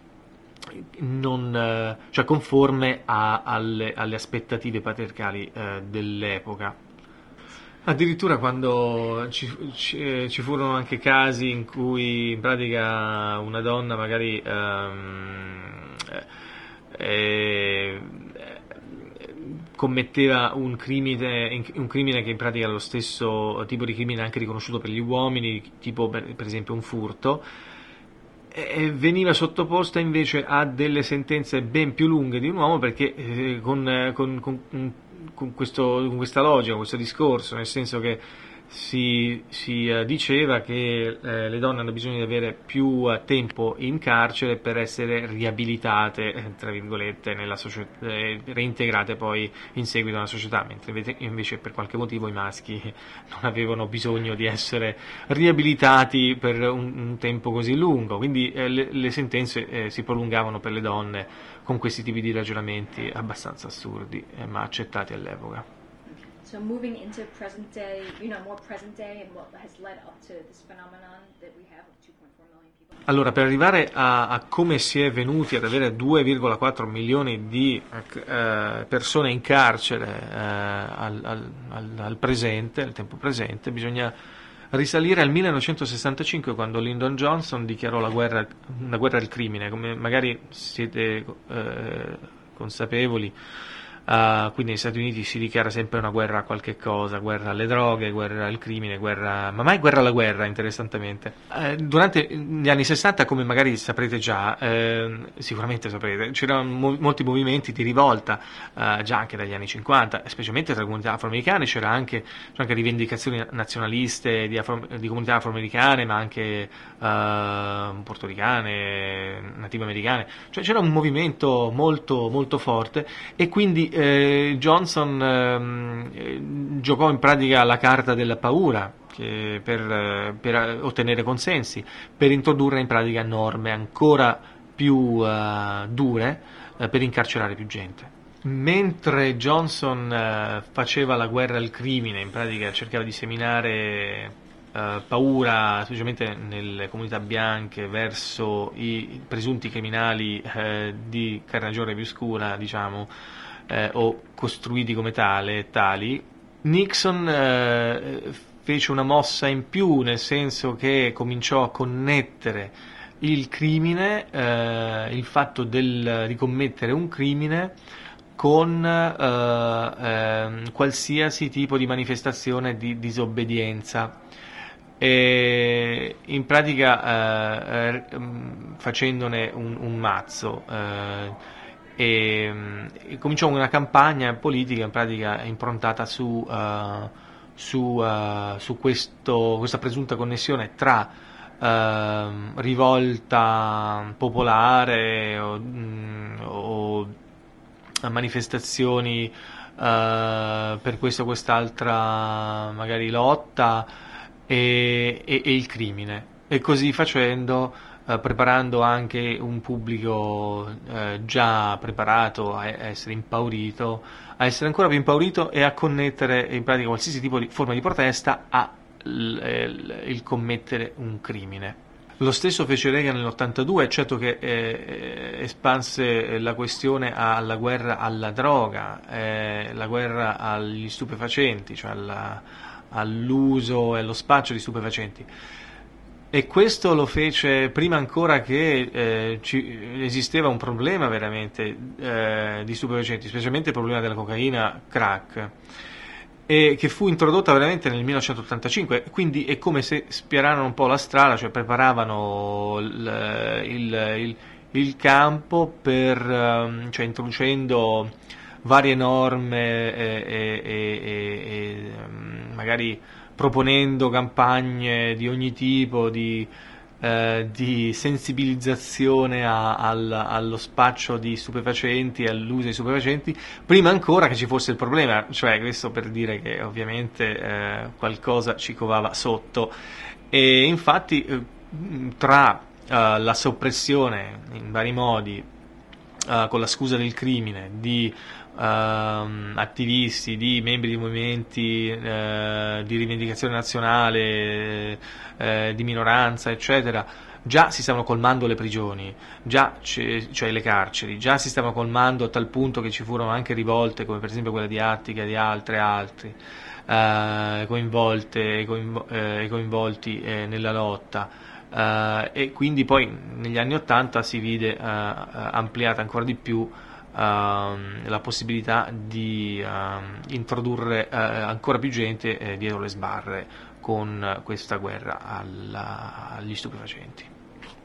non, cioè conforme a, alle, alle aspettative patriarcali eh, dell'epoca. Addirittura quando ci, ci, ci furono anche casi in cui in pratica una donna magari ehm, eh, commetteva un crimine, un crimine che in pratica è lo stesso tipo di crimine anche riconosciuto per gli uomini, tipo per, per esempio un furto, eh, veniva sottoposta invece a delle sentenze ben più lunghe di un uomo, perché eh, con, con, con, con, questo, con questa logica, con questo discorso, nel senso che si, si uh, diceva che eh, le donne hanno bisogno di avere più uh, tempo in carcere per essere riabilitate, eh, tra virgolette, nella società, eh, reintegrate poi in seguito nella società, mentre invece per qualche motivo i maschi non avevano bisogno di essere riabilitati per un, un tempo così lungo, quindi eh, le, le sentenze eh, si prolungavano per le donne con questi tipi di ragionamenti abbastanza assurdi, eh, ma accettati all'epoca. So moving into present day, you know, more present day and what has led up to this phenomenon that we have of two point four million people. Allora, per arrivare a, a come si è venuti ad avere due virgola quattro milioni di eh, persone in carcere eh, al, al, al, al presente, al tempo presente, bisogna risalire al millenovecentosessantacinque, quando Lyndon Johnson dichiarò la guerra, una guerra al crimine, come magari siete eh, consapevoli. Uh, quindi negli Stati Uniti si dichiara sempre una guerra a qualche cosa, guerra alle droghe, guerra al crimine, guerra, ma mai guerra alla guerra, interessantemente. Uh, durante gli anni sessanta, come magari saprete già, uh, sicuramente saprete, c'erano mo- molti movimenti di rivolta, uh, già anche dagli anni cinquanta, specialmente tra le comunità afroamericane, c'era anche, c'erano anche rivendicazioni nazionaliste di, afro- di comunità afroamericane, ma anche uh, portoricane, native americane, cioè c'era un movimento molto, molto forte, e quindi Eh, Johnson ehm, giocò in pratica la carta della paura, che per, per ottenere consensi, per introdurre in pratica norme ancora più uh, dure uh, per incarcerare più gente. Mentre Johnson uh, faceva la guerra al crimine, in pratica cercava di seminare uh, paura, specialmente nelle comunità bianche, verso i presunti criminali uh, di carnagione più scura, diciamo, Eh, o costruiti come tale, tali, Nixon eh, fece una mossa in più, nel senso che cominciò a connettere il crimine, eh, il fatto del, di commettere un crimine con eh, eh, qualsiasi tipo di manifestazione di disobbedienza. E in pratica eh, eh, facendone un, un mazzo eh, E, e cominciò una campagna politica in pratica improntata su, uh, su, uh, su questo, questa presunta connessione tra uh, rivolta popolare o, mh, o manifestazioni uh, per questa o quest'altra magari lotta e, e, e il crimine, e così facendo Uh, preparando anche un pubblico uh, già preparato a essere impaurito, a essere ancora più impaurito e a connettere in pratica qualsiasi tipo di forma di protesta a l- l- il commettere un crimine. Lo stesso fece Reagan nell'ottantadue, eccetto che eh, espanse la questione alla guerra alla droga, eh, la guerra agli stupefacenti, cioè alla, all'uso e allo spaccio di stupefacenti. E questo lo fece prima ancora che eh, ci, esisteva un problema veramente eh, di stupefacenti, specialmente il problema della cocaina crack, e che fu introdotta veramente nel millenovecentottantacinque, quindi è come se spianarono un po' la strada, cioè preparavano il, il, il, il campo per, cioè introducendo varie norme e, e, e, e magari proponendo campagne di ogni tipo di, eh, di sensibilizzazione a, al, allo spaccio di stupefacenti e all'uso di stupefacenti, prima ancora che ci fosse il problema, cioè questo per dire che ovviamente eh, qualcosa ci covava sotto. E infatti eh, tra eh, la soppressione in vari modi, eh, con la scusa del crimine, di Uh, attivisti, di membri di movimenti uh, di rivendicazione nazionale, uh, di minoranza, eccetera, già si stavano colmando le prigioni, già cioè le carceri, già si stavano colmando a tal punto che ci furono anche rivolte, come per esempio quella di Attica e di altre altri uh, coinvolte e coinvo- eh, coinvolti eh, nella lotta. Uh, e quindi poi negli anni Ottanta si vide uh, ampliata ancora di più Uh, la possibilità di uh, introdurre uh, ancora più gente uh, dietro le sbarre con uh, questa guerra alla, agli stupefacenti.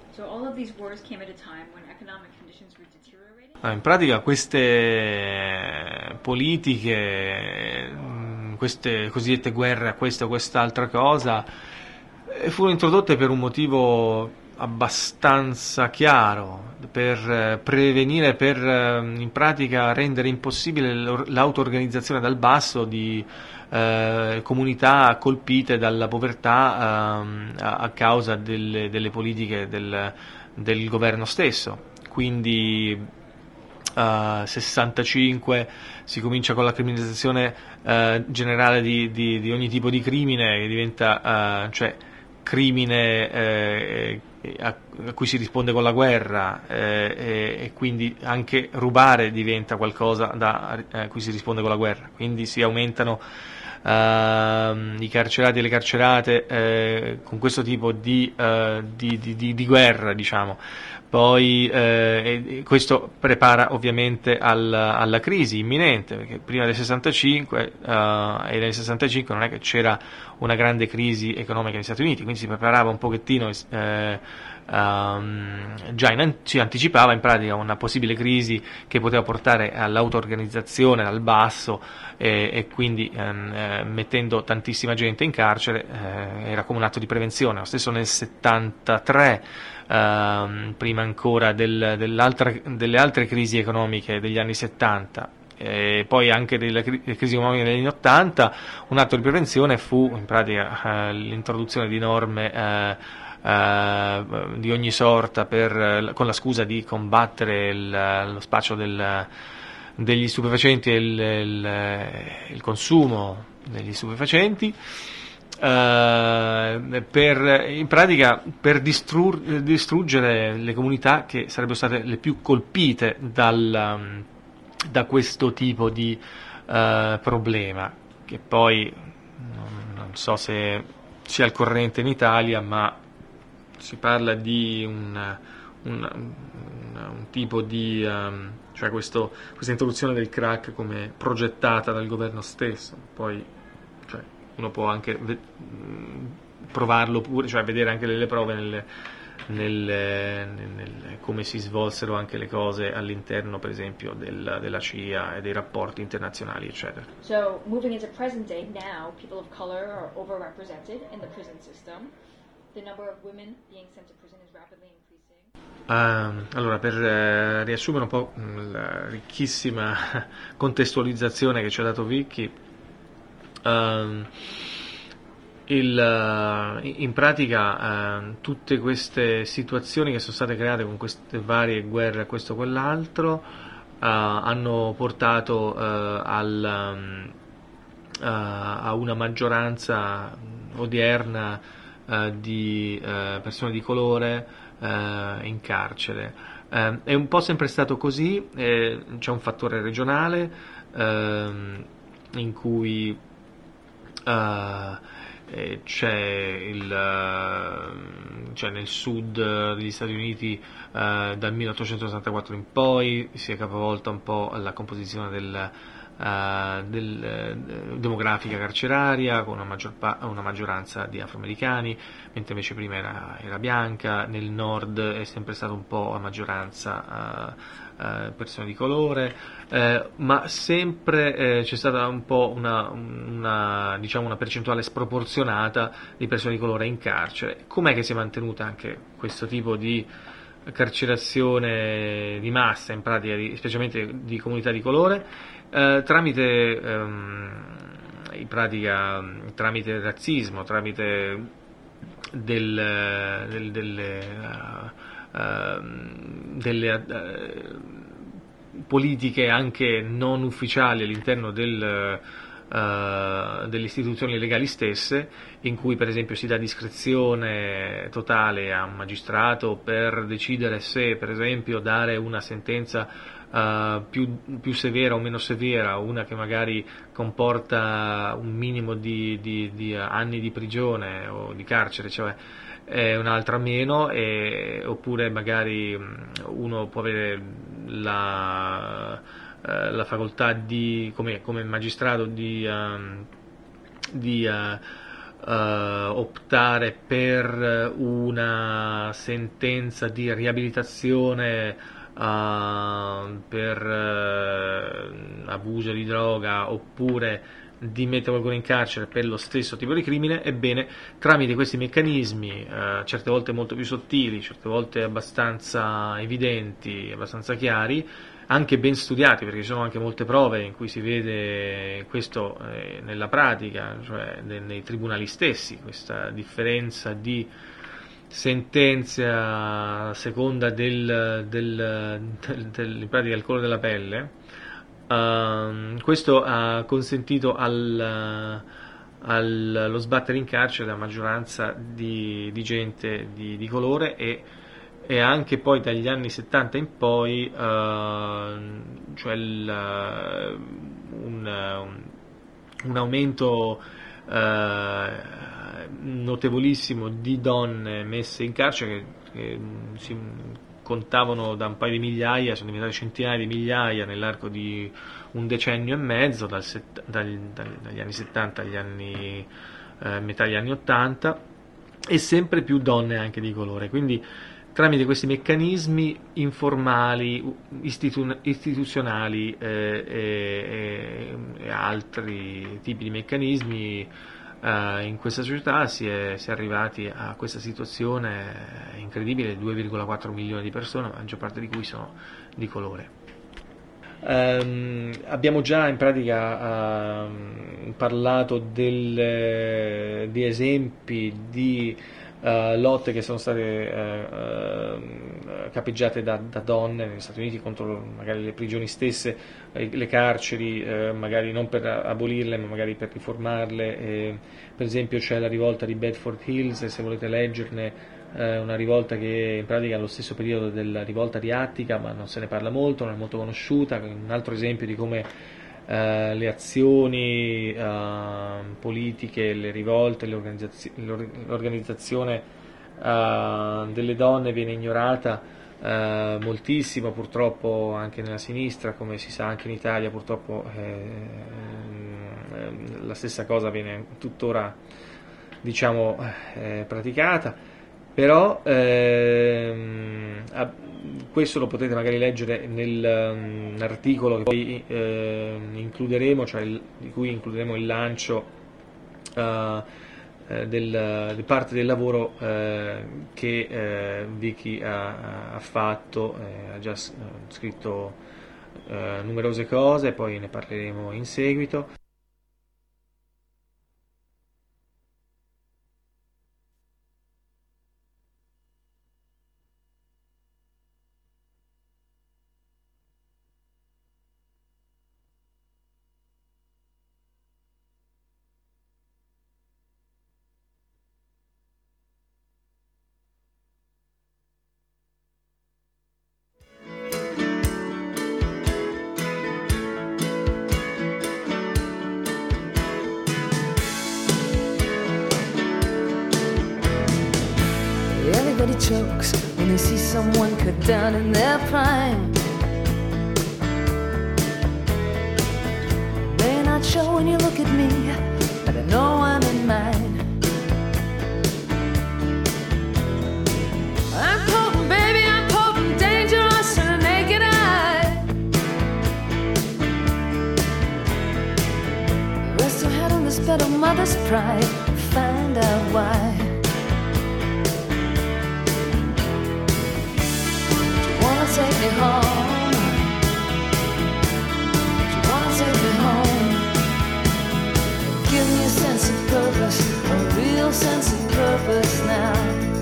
So all of these wars came at a time when economic conditions were deteriorating. In pratica queste politiche, queste cosiddette guerre a questa o quest'altra cosa, furono introdotte per un motivo abbastanza chiaro, per prevenire, per in pratica rendere impossibile l'auto-organizzazione dal basso di eh, comunità colpite dalla povertà eh, a causa delle, delle politiche del, del governo stesso. Quindi Uh, sessantacinque si comincia con la criminalizzazione uh, generale di, di, di ogni tipo di crimine, che diventa uh, cioè crimine eh, a, a cui si risponde con la guerra eh, e, e quindi anche rubare diventa qualcosa da, a cui si risponde con la guerra, quindi si aumentano uh, i carcerati e le carcerate eh, con questo tipo di, uh, di, di, di, di guerra, diciamo. Poi eh, questo prepara ovviamente al, alla crisi imminente, perché prima del sessantacinque uh, e nel sessantacinque non è che c'era una grande crisi economica negli Stati Uniti, quindi si preparava un pochettino, eh, um, già in, si anticipava in pratica una possibile crisi che poteva portare all'auto-organizzazione dal basso e, e quindi ehm, eh, mettendo tantissima gente in carcere eh, era come un atto di prevenzione. Lo stesso nel settantatré, Uh, prima ancora del, dell'altra, delle altre crisi economiche degli anni settanta e poi anche delle crisi economiche degli anni ottanta, un atto di prevenzione fu in pratica uh, l'introduzione di norme uh, uh, di ogni sorta per, con la scusa di combattere il, lo spaccio del, degli stupefacenti e il, il, il consumo degli stupefacenti. Uh, per, in pratica per distrur- distruggere le comunità che sarebbero state le più colpite dal, um, da questo tipo di uh, problema, che poi non, non so se sia al corrente in Italia, ma si parla di un, un, un, un tipo di um, cioè questo, questa introduzione del crack come progettata dal governo stesso. Poi cioè, uno può anche ve- provarlo pure, cioè vedere anche delle prove nelle, nelle, nelle, come si svolsero anche le cose all'interno, per esempio, del, della C I A e dei rapporti internazionali, eccetera. So, moving into present day, now people of color are overrepresented in the prison system. The number of women being sent to prison is rapidly increasing. Uh, allora, per uh, riassumere un po' la ricchissima contestualizzazione che ci ha dato Vicky, Uh, il, uh, in pratica uh, tutte queste situazioni che sono state create con queste varie guerre, questo o quell'altro, uh, hanno portato uh, al, um, uh, a una maggioranza odierna uh, di uh, persone di colore uh, in carcere. Uh, è un po' sempre stato così, eh, c'è un fattore regionale uh, in cui Uh, eh, c'è, il, uh, c'è nel sud degli Stati Uniti uh, dal milleottocentosessantaquattro in poi si è capovolta un po' la composizione del, uh, del, uh, demografica carceraria con una, maggior pa- una maggioranza di afroamericani, mentre invece prima era, era bianca. Nel nord è sempre stata un po' a maggioranza uh, Uh, persone di colore, uh, ma sempre uh, c'è stata un po' una, una, diciamo una percentuale sproporzionata di persone di colore in carcere. Com'è che si è mantenuta anche questo tipo di carcerazione di massa, in pratica, di, specialmente di comunità di colore, uh, tramite um, in pratica tramite il razzismo, tramite del, del, delle uh, Uh, delle uh, politiche anche non ufficiali all'interno del, uh, delle istituzioni legali stesse, in cui per esempio si dà discrezione totale a un magistrato per decidere se per esempio dare una sentenza uh, più, più severa o meno severa, una che magari comporta un minimo di, di, di anni di prigione o di carcere, cioè eh, un'altra meno, e, oppure magari uno può avere la, eh, la facoltà di, come, come magistrato di, um, di uh, uh, optare per una sentenza di riabilitazione uh, per uh, abuso di droga oppure di mettere qualcuno in carcere per lo stesso tipo di crimine, ebbene tramite questi meccanismi, eh, certe volte molto più sottili, certe volte abbastanza evidenti, abbastanza chiari, anche ben studiati, perché ci sono anche molte prove in cui si vede questo eh, nella pratica, cioè ne, nei tribunali stessi, questa differenza di sentenze a seconda del, del, del, del, in pratica del colore della pelle. Uh, questo ha consentito al, al, allo sbattere in carcere la maggioranza di, di gente di, di colore e, e anche poi dagli anni settanta in poi uh, cioè il, un, un aumento uh, notevolissimo di donne messe in carcere che, che si contavano da un paio di migliaia, sono diventate centinaia di migliaia nell'arco di un decennio e mezzo, dal set, dal, dal, dagli anni settanta agli anni, eh, metà degli anni ottanta, e sempre più donne anche di colore. Quindi tramite questi meccanismi informali, istitu- istituzionali eh, e, e altri tipi di meccanismi, Uh, in questa società si è, si è arrivati a questa situazione incredibile, due virgola quattro milioni di persone, la maggior parte di cui sono di colore. Um, abbiamo già in pratica uh, parlato del, di esempi di uh, lotte che sono state uh, uh, capeggiate da, da donne negli Stati Uniti contro magari le prigioni stesse, eh, le carceri, eh, magari non per abolirle ma magari per riformarle. Eh, per esempio c'è la rivolta di Bedford Hills, se volete leggerne, eh, una rivolta che in pratica è allo stesso periodo della rivolta di Attica, ma non se ne parla molto, non è molto conosciuta. Un altro esempio di come eh, le azioni eh, politiche, le rivolte, l'organizzazione, l'organizzazione eh, delle donne viene ignorata eh, moltissimo, purtroppo anche nella sinistra, come si sa anche in Italia purtroppo eh, la stessa cosa viene tuttora, diciamo, eh, praticata. Però ehm, questo lo potete magari leggere nell'articolo um, che poi eh, includeremo, cioè il, di cui includeremo il lancio uh, del, di parte del lavoro eh, che eh, Vicky ha, ha fatto, eh, ha già scritto eh, numerose cose, poi ne parleremo in seguito. Chokes when they see someone cut down in their prime. May not show when you look at me, but I know I'm in mine. I'm potent, baby, I'm potent, dangerous to the naked eye. Rest your head on this bed of mother's pride, find out why. Take me home. You wanna take me home? Give me a sense of purpose, a real sense of purpose now.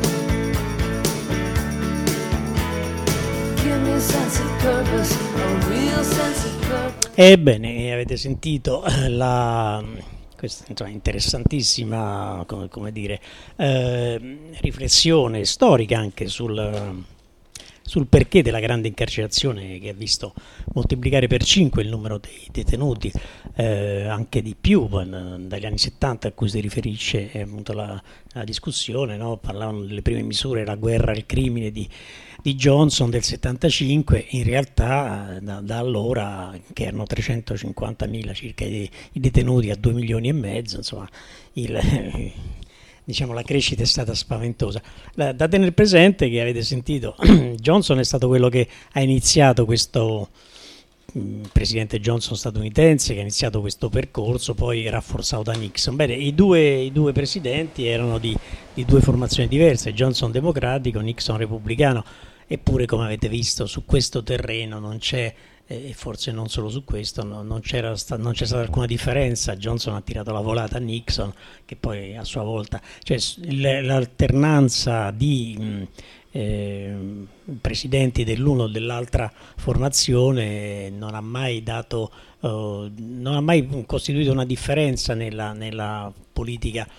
Give me a sense of purpose, a real sense of purpose. Ebbene, avete sentito la questa, insomma, interessantissima, come, come dire, eh, riflessione storica anche sul sul perché della grande incarcerazione che ha visto moltiplicare per cinque il numero dei detenuti, eh, anche di più dagli anni settanta a cui si riferisce eh, appunto la, la discussione, no? Parlavano delle prime misure, la guerra al crimine di, di Johnson del settantacinque, in realtà da, da allora, che erano trecentocinquantamila circa i, i detenuti a due milioni e mezzo, insomma il... diciamo la crescita è stata spaventosa. Da, da tenere presente che avete sentito Johnson è stato quello che ha iniziato questo mh, presidente Johnson statunitense che ha iniziato questo percorso, poi rafforzato da Nixon. Bene, i due, i due presidenti erano di, di due formazioni diverse, Johnson democratico, Nixon repubblicano, eppure come avete visto su questo terreno non c'è, e forse non solo su questo, no, non, c'era sta, non c'è stata alcuna differenza. Johnson ha tirato la volata a Nixon, che poi a sua volta, cioè l'alternanza di mh, eh, presidenti dell'uno o dell'altra formazione non ha mai dato, uh, non ha mai costituito una differenza nella, nella politica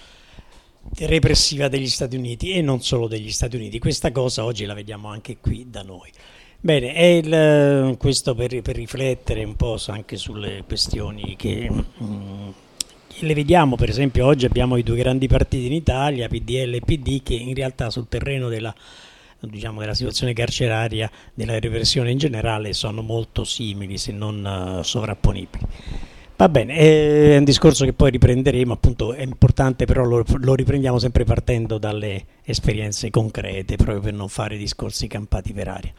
repressiva degli Stati Uniti, e non solo degli Stati Uniti. Questa cosa oggi la vediamo anche qui da noi. Bene, è il, questo per, per riflettere un po' anche sulle questioni che, mh, che le vediamo. Per esempio oggi abbiamo i due grandi partiti in Italia, P D L e P D, che in realtà sul terreno della, diciamo, della situazione carceraria, della repressione in generale, sono molto simili, se non uh, sovrapponibili. Va bene, è un discorso che poi riprenderemo, appunto è importante, però lo, lo riprendiamo sempre partendo dalle esperienze concrete, proprio per non fare discorsi campati per aria.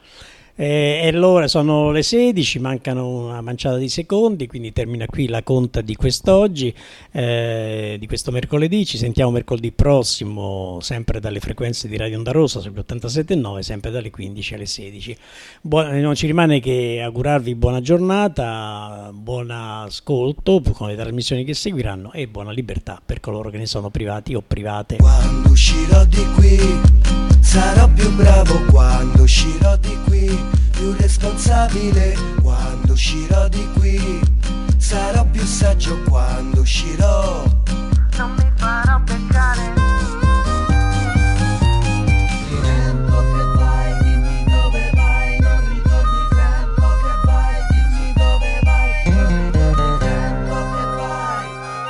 E allora sono le sedici, mancano una manciata di secondi, quindi termina qui la conta di quest'oggi, eh, di questo mercoledì. Ci sentiamo mercoledì prossimo, sempre dalle frequenze di Radio Onda Rossa sugli ottantasette virgola nove, sempre dalle quindici alle sedici. Buona, non ci rimane che augurarvi buona giornata, buon ascolto con le trasmissioni che seguiranno e buona libertà per coloro che ne sono privati o private. Quando uscirò di qui sarò più bravo, quando uscirò di qui più responsabile, quando uscirò di qui sarò più saggio, quando uscirò non mi farò peccare. Tempo che vai, dimmi dove vai, non ritorni, tempo che vai, dimmi dove vai, non ritorni, tempo che vai.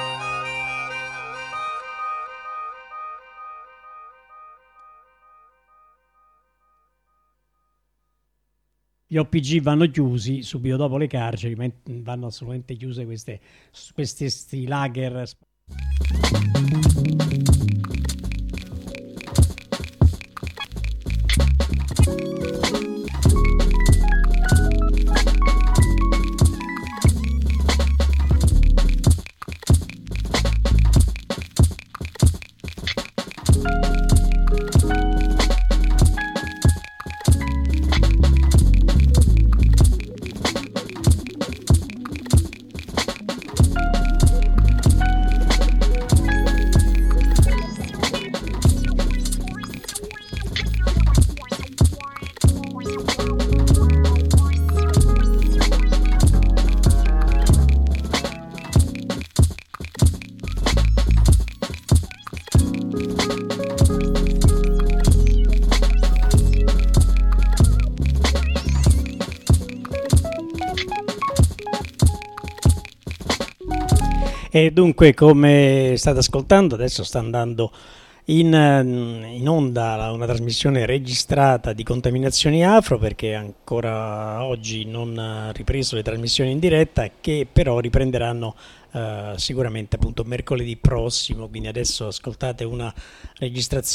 Gli O P G vanno chiusi subito dopo le carceri, ma vanno assolutamente chiuse queste, questi lager. E dunque, come state ascoltando, adesso sta andando in, in onda una trasmissione registrata di Contaminazioni Afro, perché ancora oggi non ha ripreso le trasmissioni in diretta, che però riprenderanno uh, sicuramente appunto mercoledì prossimo. Quindi adesso ascoltate una registrazione